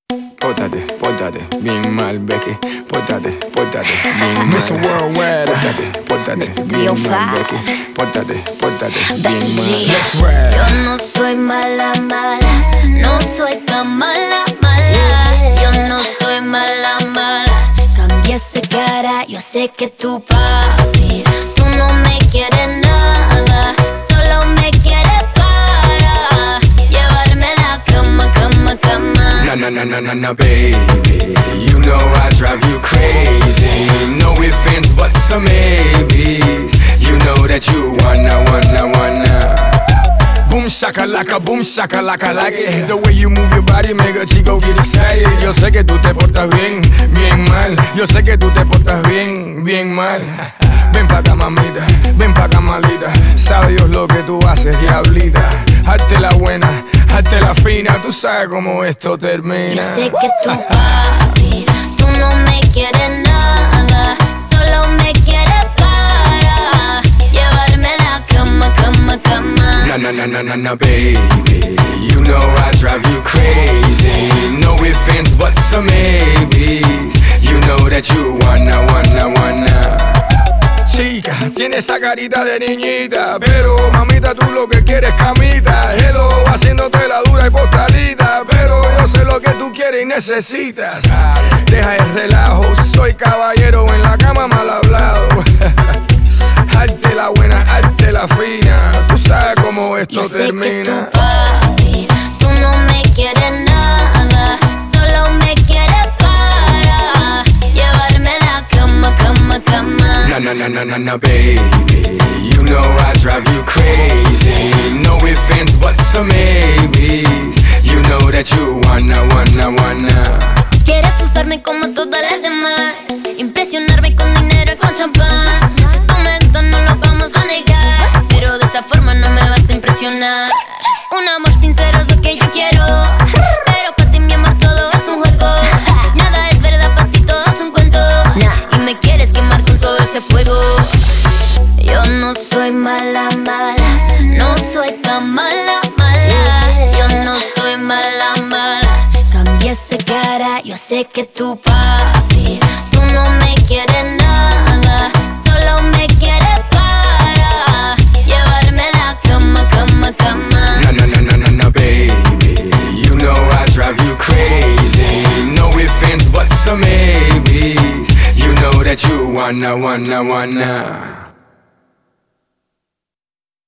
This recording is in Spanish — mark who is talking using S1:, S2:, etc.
S1: Pórtate, bien mal, Becky. Pórtate, bien mal.
S2: Mr. Worldwide.
S1: Pórtate,
S3: Mr.
S1: bien
S3: Dio
S1: mal,
S3: Fa.
S1: Becky. Pórtate,
S3: Becky
S1: bien
S3: G.
S1: mal.
S2: Let's rap.
S3: Yo no soy mala, no soy tan mala. Yo no soy mala. Cambia esa cara, yo sé que tu papi, tú no me quieres nada, solo me quieres para llevarme a la cama.
S1: Na, baby. You know I drive you crazy. No ifs, ands, buts, some maybes. You know that you wanna. Boom shakalaka, like it. The way you move your body make a chico get excited. Yo sé que tú te portas bien mal. Yo sé que tú te portas bien mal. Ven pa' acá, mamita, ven pa' acá, malita. Sabe Dios lo que tú haces, diablita. Hazte la buena, hazte la fina. Tú sabes cómo esto termina.
S3: Yo sé que tu papi, tú no me quieres nada, solo me quieres para llevarme a la cama.
S1: Na, baby. You know I drive you crazy. No ifs, ands, buts, some maybes. You know that you wanna. Chica, tiene esa carita de niñita, pero mamita tú lo que quieres camita. Hello, haciéndote la dura y postalita, pero yo sé lo que tú quieres y necesitas. Deja el relajo, soy caballero en la cama mal hablado. Hazte la buena, hazte la fina. Tú sabes cómo esto
S3: Yo sé
S1: termina.
S3: que tu papi, tú no me quieres nada, solo me quieres para llevarme a la cama.
S1: Na, baby. You know I drive you crazy. No ifs, ands, buts, some maybes. You know that you wanna.
S3: Quieres usarme como todas las demás, impresionarme con dinero y con champán. Momento no lo vamos a negar, pero de esa forma no me vas a impresionar. Un amor sincero es lo que yo quiero, pero para ti mi amor todo es un juego. Nada es verdad, para ti todo es un cuento, y me quieres quemar con todo ese fuego. Yo no soy mala, no soy tan mala. Yo no soy mala. Cambia esa cara, yo sé que tu papi, tú no me quieres nada, solo me quieres para llevarme a la cama.
S1: Na, baby. You know I drive you crazy. No ifs, ands, buts, some maybes. You know that you wanna.